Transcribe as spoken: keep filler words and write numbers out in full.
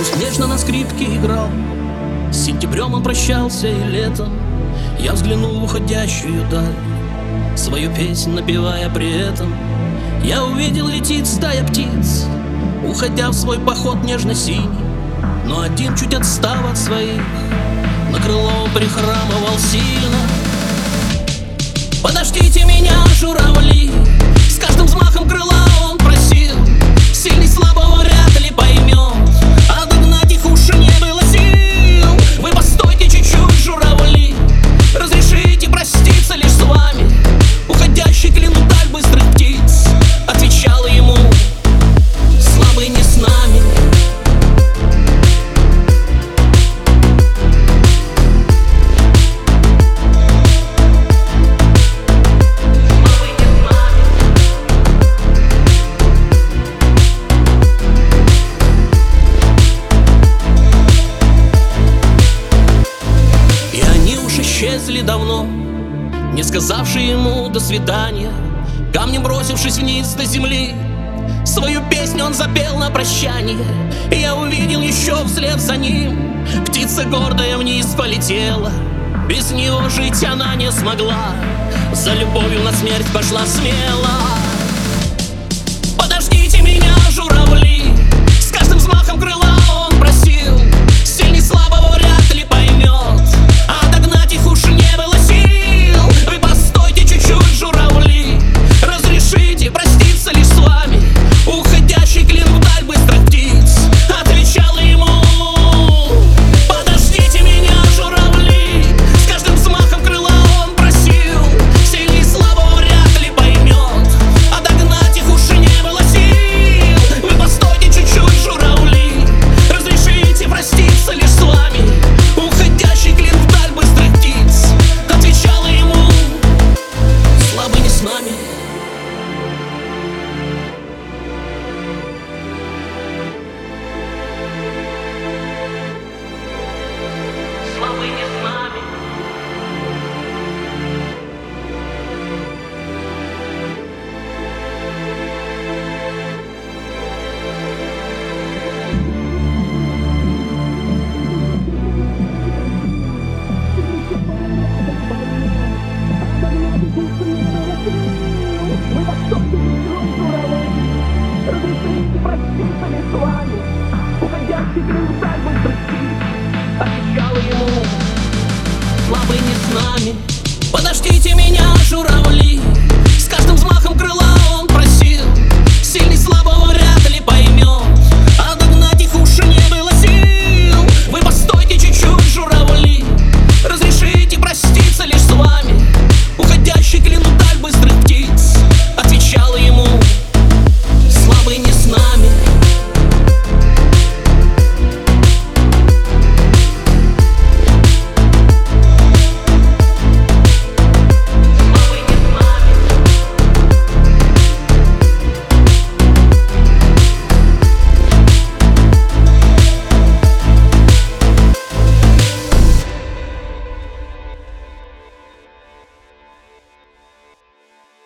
Август нежно на скрипке играл, с сентябрем он прощался и летом. Я взглянул в уходящую даль, свою песнь напевая при этом. Я увидел, летит стая птиц, уходя в свой поход нежно-синий. Но один, чуть отстав от своих, на крыло прихрамывал сильно. Подождите меня, журавли, с каждым взмахом крыла он просил. Сильный слабого вряд ли поймет, а догнать их уж не было сил. Вы постойте чуть-чуть, журавли, разрешите проститься лишь с вами. Уходящий клин вдаль быстрых птиц отвечала ему: слабый не с нами. Исчезли давно, не сказавши ему до свидания. Камнем бросившись вниз до земли, свою песню он запел на прощание. И я увидел еще вслед за ним, птица гордая вниз полетела. Без него жить она не смогла, за любовью на смерть пошла смело. Подождите меня, журавли, с каждым взмахом крыла он просил. Сильный слабого вряд ли поймет, а догнать их уж не было сил. Вы постойте чуть-чуть, журавли, разрешите проститься лишь с вами. Уходящий клин вдаль быстрых птиц отвечала ему: подождите меня, журавли, с каждым взмахом крыла он просил. Сильный слабого вряд ли поймет, а догнать их уж не было сил. Вы постойте чуть-чуть, журавли, разрешите проститься лишь с вами. Уходящий клин вдаль быстрых птиц отвечала ему: слабый не с нами. Слабый не с нами. Разрешите проститься лишь с вами. Уходящий клин вдаль быстрых птиц отвечала ему: слабый не с нами. Подождите меня, журавли,